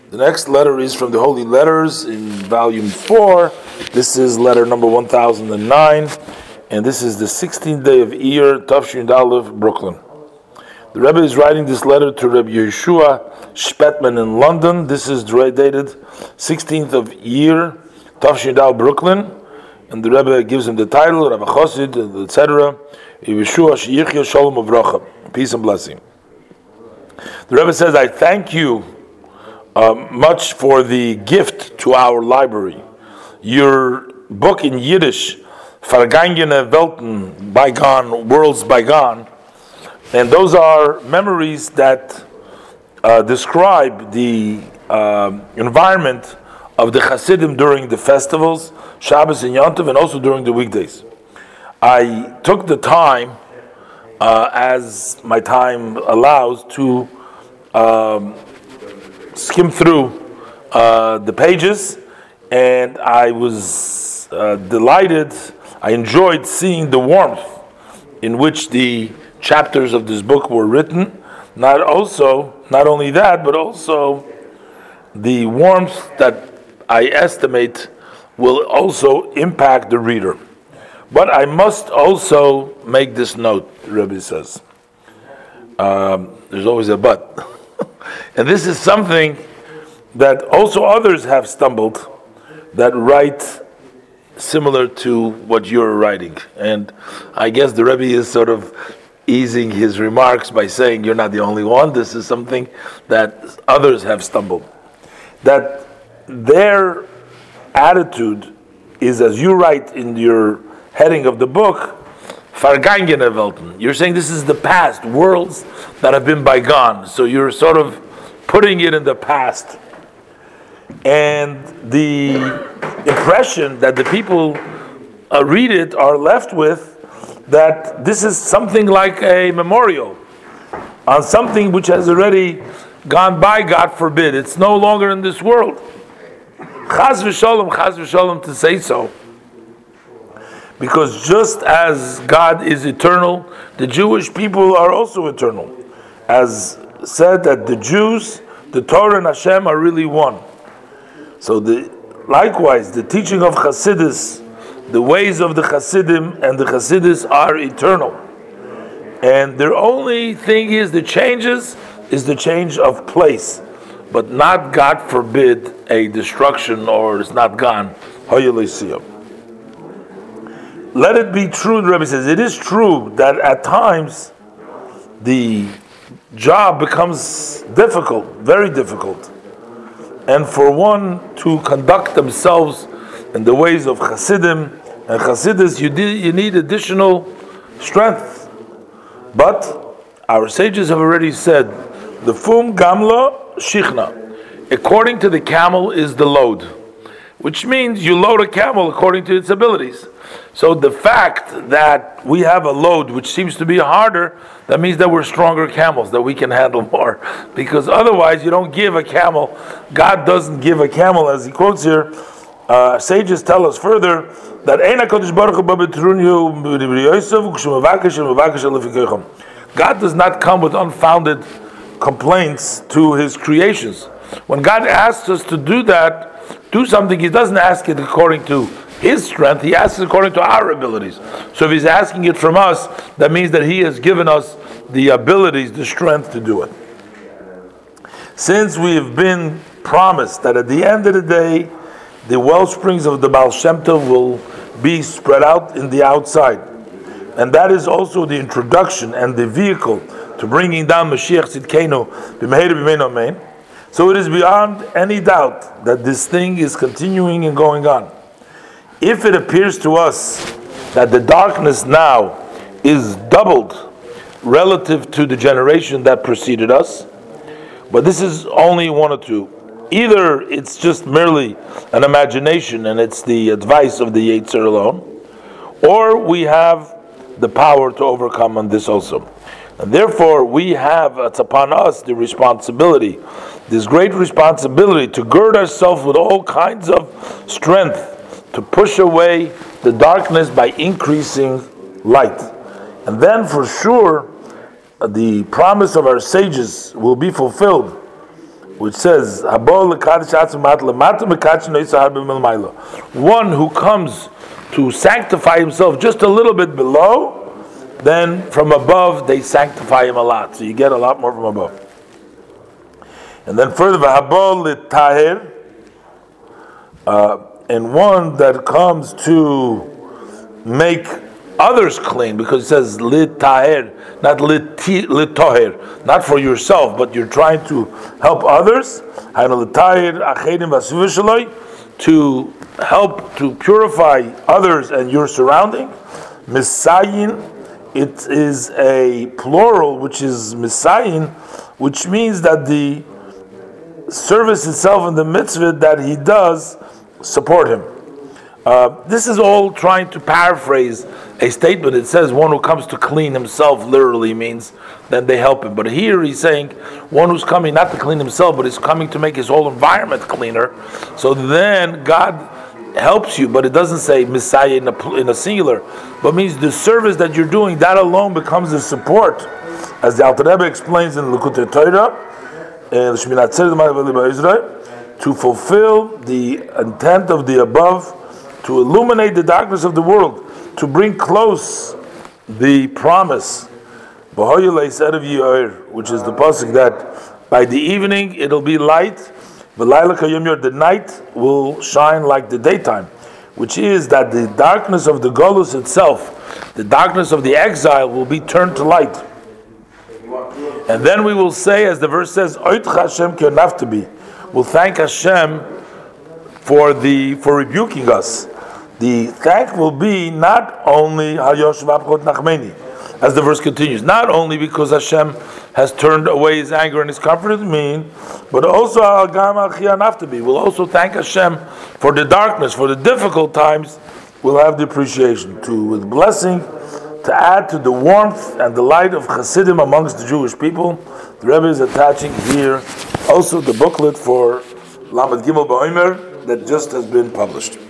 The next letter is from the Holy Letters in volume 4. This is letter number 1009, and this is the 16th day of Iyar, Tafshin Aleph, Brooklyn. The Rebbe is writing this letter to Rebbe Yeshua Spetman in London. This is dated 16th of Iyar, Tafshin Aleph, Brooklyn, and the Rebbe gives him the title, Rabbi Chosid, etc. Yeshua Sheyichya Shalom Uvracha, peace and blessing. The Rebbe says, I thank you much for the gift to our library. Your book in Yiddish, Vergangene Welten, Bygone, Worlds Bygone, and those are memories that describe the environment of the Hasidim during the festivals, Shabbos and Yom Tov, and also during the weekdays. I took the time, as my time allows, to skim through the pages, and I was delighted. I enjoyed seeing the warmth in which the chapters of this book were written. Not only that, but also the warmth that I estimate will also impact the reader. But I must also make this note, the Rebbe says. There's always a but. And this is something that also others have stumbled that write similar to what you're writing. And I guess the Rebbe is sort of easing his remarks by saying you're not the only one. This is something that others have stumbled. That their attitude is, as you write in your heading of the book, Vergangene Welten. You're saying this is the past, worlds that have been bygone. So you're sort of putting it in the past. And the impression that the people read it are left with that this is something like a memorial on something which has already gone by, God forbid. It's no longer in this world. Chas v'sholom to say so. Because just as God is eternal, the Jewish people are also eternal. As said that the Jews, the Torah and Hashem are really one. So likewise, the teaching of Hasidus, the ways of the Hasidim and the Hasidus are eternal. And their only thing is the changes is the change of place, but not, God forbid, a destruction, or it's not gone. Let it be true, the Rebbe says, it is true that at times the job becomes difficult, very difficult. And for one to conduct themselves in the ways of Hasidim and Hasidus, you need additional strength. But our sages have already said, the fum gamla shichna. According to the camel is the load, which means you load a camel according to its abilities. So the fact that we have a load which seems to be harder, that means that we're stronger camels, that we can handle more. Because otherwise you don't give a camel, God doesn't give a camel, as he quotes here. Sages tell us further that God does not come with unfounded complaints to his creations. When God asks us to do something, he doesn't ask it according to his strength, he asks it according to our abilities. So if he's asking it from us, that means that he has given us the abilities, the strength to do it. Since we have been promised that at the end of the day, the well springs of the Baal Shem Tov will be spread out in the outside. And that is also the introduction and the vehicle to bringing down Mashiach Tzidkenu b'meir b'mein amen. So it is beyond any doubt that this thing is continuing and going on. If it appears to us that the darkness now is doubled relative to the generation that preceded us, but this is only one or two. Either it's just merely an imagination and it's the advice of the Yetzer alone, or we have the power to overcome on this also. And therefore we have, it's upon us the responsibility, this great responsibility to gird ourselves with all kinds of strength to push away the darkness by increasing light. And then for sure the promise of our sages will be fulfilled which says, one who comes to sanctify himself just a little bit below, then from above they sanctify him a lot. So you get a lot more from above. And then further, and one that comes to make others clean, because it says litaher, not litoher, not for yourself, but you're trying to help others. To help to purify others and your surrounding. Misayin, it is a plural, which is misayin, which means that the service itself and the mitzvah that he does support him. This is all trying to paraphrase a statement. It says one who comes to clean himself literally means then they help him. But here he's saying one who's coming not to clean himself, but is coming to make his whole environment cleaner. So then God helps you, but it doesn't say Messiah in a singular, but means the service that you're doing, that alone becomes a support. As the Alter Rebbe explains in Likutei Torah, to fulfill the intent of the above, to illuminate the darkness of the world, to bring close the promise, which is the pasuk that by the evening it'll be light, the night will shine like the daytime, which is that the darkness of the Golus itself, the darkness of the exile, will be turned to light. And then we will say, as the verse says, we'll thank Hashem for rebuking us. The thank will be not only as the verse continues, not only because Hashem has turned away His anger and His comfort in me, but also we'll also thank Hashem for the darkness, for the difficult times. We'll have the appreciation with blessing to add to the warmth and the light of Hasidim amongst the Jewish people. The Rebbe is attaching here also the booklet for Lamed Gimel Ba'omer that just has been published.